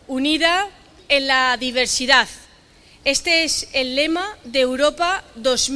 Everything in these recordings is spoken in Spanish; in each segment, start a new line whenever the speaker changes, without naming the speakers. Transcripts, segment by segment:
unida en la diversidad. Este es el lema de Europa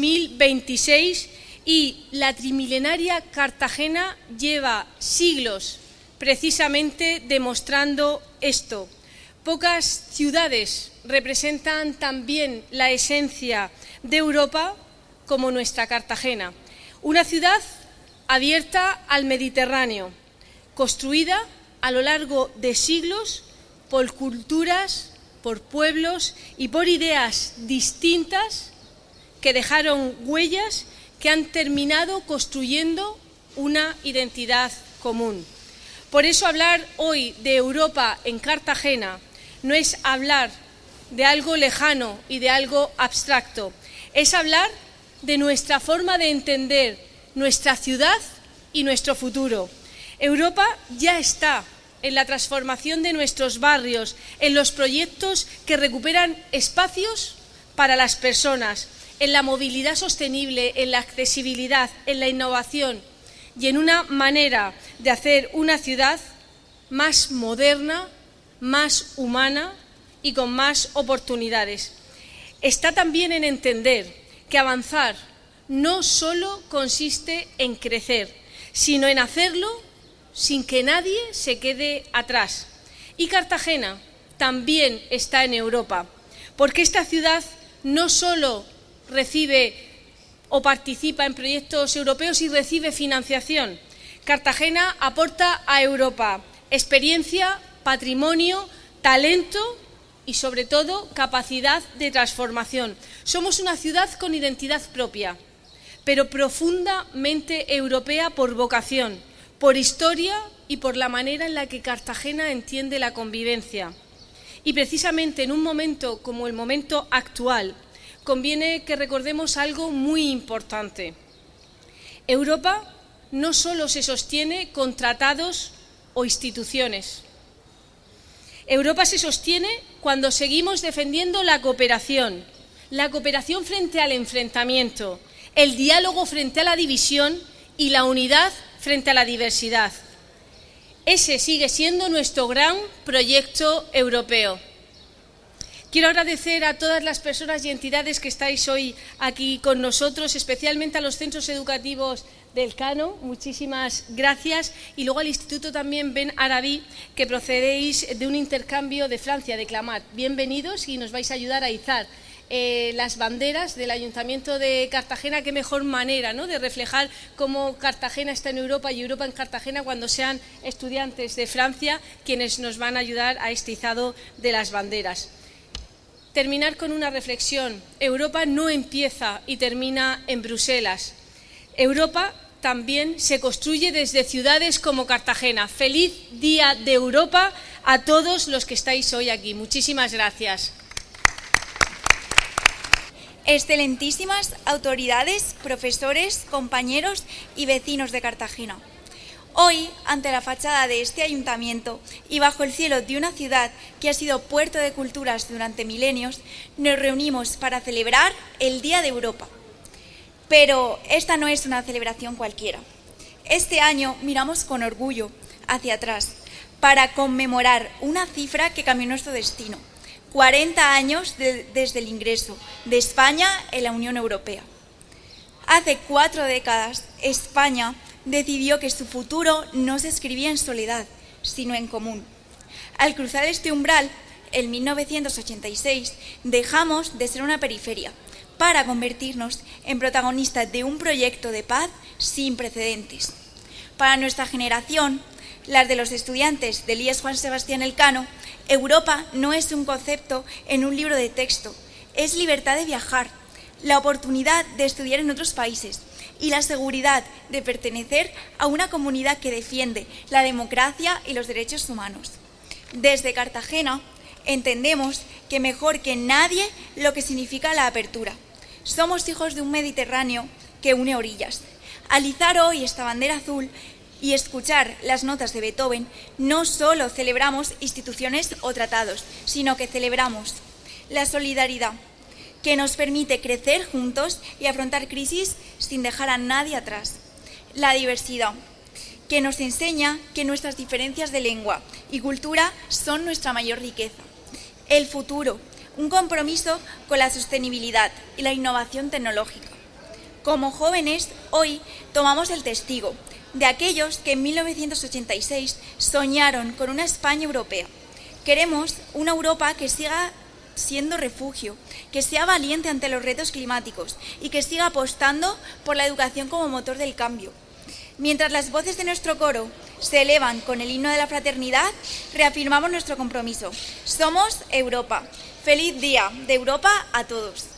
2026 y la trimilenaria Cartagena lleva siglos precisamente demostrando esto. Pocas ciudades representan también la esencia de Europa como nuestra Cartagena. Una ciudad abierta al Mediterráneo, construida a lo largo de siglos por culturas, por pueblos y por ideas distintas que dejaron huellas que han terminado construyendo una identidad común. Por eso hablar hoy de Europa en Cartagena no es hablar de algo lejano y de algo abstracto, es hablar de nuestra forma de entender nuestra ciudad y nuestro futuro. Europa ya está en la transformación de nuestros barrios, en los proyectos que recuperan espacios para las personas, en la movilidad sostenible, en la accesibilidad, en la innovación y en una manera de hacer una ciudad más moderna, más humana y con más oportunidades. Está también en entender que avanzar no solo consiste en crecer, sino en hacerlo sin que nadie se quede atrás. Y Cartagena también está en Europa, porque esta ciudad no solo recibe o participa en proyectos europeos y recibe financiación. Cartagena aporta a Europa experiencia, patrimonio, talento y, sobre todo, capacidad de transformación. Somos una ciudad con identidad propia, pero profundamente europea por vocación, por historia y por la manera en la que Cartagena entiende la convivencia. Y precisamente en un momento como el momento actual, conviene que recordemos algo muy importante. Europa no solo se sostiene con tratados o instituciones. Europa se sostiene cuando seguimos defendiendo la cooperación frente al enfrentamiento, el diálogo frente a la división y la unidad frente a la diversidad. Ese sigue siendo nuestro gran proyecto europeo. Quiero agradecer a todas las personas y entidades que estáis hoy aquí con nosotros, especialmente a los centros educativos del Cano, muchísimas gracias, y luego al Instituto también Ben Arabí, que procedéis de un intercambio de Francia, de Clamart. Bienvenidos y nos vais a ayudar a izar las banderas del Ayuntamiento de Cartagena. Qué mejor manera, ¿no?, de reflejar cómo Cartagena está en Europa y Europa en Cartagena cuando sean estudiantes de Francia quienes nos van a ayudar a este izado de las banderas. Terminar con una reflexión. Europa no empieza y termina en Bruselas. Europa también se construye desde ciudades como Cartagena. Feliz Día de Europa a todos los que estáis hoy aquí. Muchísimas gracias.
Excelentísimas autoridades, profesores, compañeros y vecinos de Cartagena. Hoy, ante la fachada de este ayuntamiento y bajo el cielo de una ciudad que ha sido puerto de culturas durante milenios, nos reunimos para celebrar el Día de Europa. Pero esta no es una celebración cualquiera. Este año miramos con orgullo hacia atrás para conmemorar una cifra que cambió nuestro destino: 40 años desde el ingreso de España en la Unión Europea. Hace 4 décadas, España decidió que su futuro no se escribía en soledad, sino en común. Al cruzar este umbral, en 1986, dejamos de ser una periferia para convertirnos en protagonistas de un proyecto de paz sin precedentes. Para nuestra generación, las de los estudiantes del IES Juan Sebastián Elcano, Europa no es un concepto en un libro de texto, es libertad de viajar, la oportunidad de estudiar en otros países y la seguridad de pertenecer a una comunidad que defiende la democracia y los derechos humanos. Desde Cartagena entendemos que mejor que nadie lo que significa la apertura. Somos hijos de un Mediterráneo que une orillas. Al izar hoy esta bandera azul y escuchar las notas de Beethoven, no solo celebramos instituciones o tratados, sino que celebramos la solidaridad, que nos permite crecer juntos y afrontar crisis sin dejar a nadie atrás. La diversidad, que nos enseña que nuestras diferencias de lengua, y cultura son nuestra mayor riqueza. El futuro, un compromiso con la sostenibilidad y la innovación tecnológica. Como jóvenes, hoy tomamos el testigo de aquellos que en 1986 soñaron con una España europea. Queremos una Europa que siga siendo refugio, que sea valiente ante los retos climáticos y que siga apostando por la educación como motor del cambio. Mientras las voces de nuestro coro se elevan con el himno de la fraternidad, reafirmamos nuestro compromiso. Somos Europa. ¡Feliz Día de Europa a todos!